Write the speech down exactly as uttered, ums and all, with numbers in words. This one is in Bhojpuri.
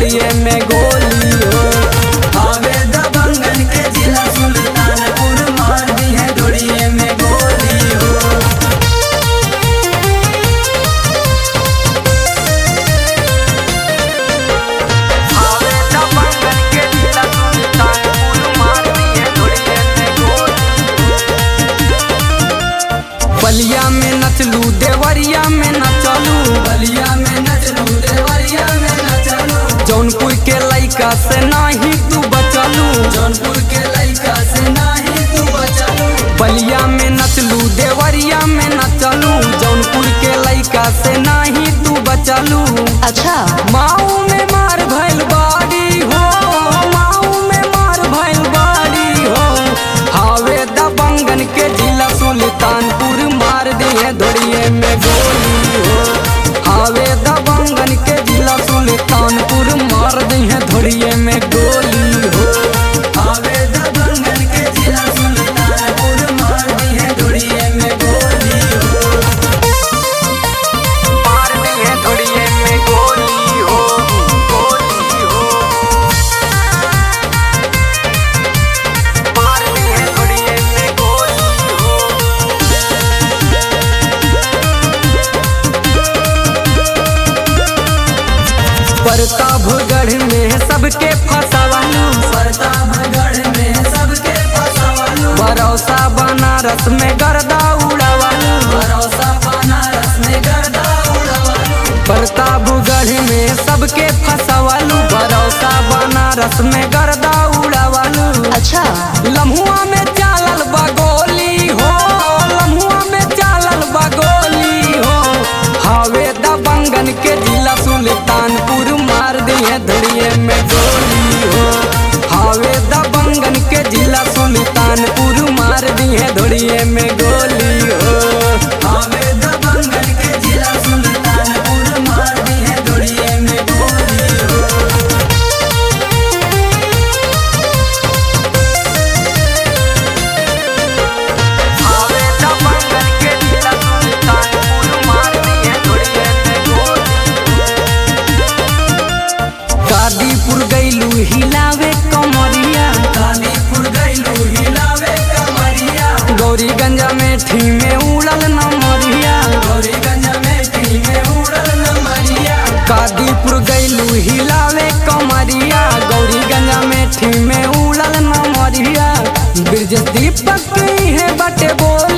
धोड़िए में गोली हो। आवे दबंगन के जिला सुल्तानपुर मार दी है धोड़िए में गोली हो। आवे दबंगन के जिला सुल्तानपुर मार दी है धोड़िए में गोली हो। बलिया में नचलू देवरिया में नचलू, बलिया में नचलू देवरिया में नचलू। जौनपुर के लइका से नाही तू बचलू, जौनपुर के लइका से नाही तू बचलू। बलिया में नचलू देवरिया में नचलू, जौनपुर के लइका से नाही तू बचलू। अच्छा माऊ में मार भइल बाड़ी हो, माऊ में मार भइल बाड़ी हो। हावे दबंगन के जिला सुल्तानपुर मार दिए धोड़िए में गोली हो। हावे दबंगन के जिला सुल्तानपुर मार दिए धोड़िए में गोली हो। आवे दबंगन के जिला सुल्तानपुर मार दी है धोड़िए में गोली हो। मार दिए धोड़िए में गोली हो, गोली हो। मार दिए धोड़िए में गोली हो। प्रतापगढ़ में सबके फंसावलू, प्रतापगढ़ में सबके फंसावलू। भरोसा बनारस में गर्दा उड़ावलू, भरोसा बनारस में गर्दा उड़ावलू। प्रतापगढ़ में सबके फंसावलू, भरोसा बनारस में गर्दा उड़ावलू। अच्छा लम्हुआ में चालल बगोली हो, लम्हुआ में चालल बगोली हो। हावे दबंगन के जिला सुल्तानपुर मार दिए धोड़िए में गोली हो। हावे दबंगन के जिला सुल्तानपुर मार दिए धोड़िए में गोली हो। आवे दबंगन के जिला सुल्तानपुर मार दी है धोड़िए में गोली हो। हावे दबंगन के जिला सुल्तानपुर मार दिए धोड़िए में गोली हो। कादीपुर गइलू हिलावे कमरिया, कादीपुर गइलू हिलावे कमरिया। गौरीगंज में ठी में उड़ल नमरिया। गौरीगंज में टी में उड़ल नमरिया। कादीपुर गइलू हिलावे कमरिया, गौरीगंज में ठी में उड़ल नमरिया। ब्रज दीपक की है बटे बोल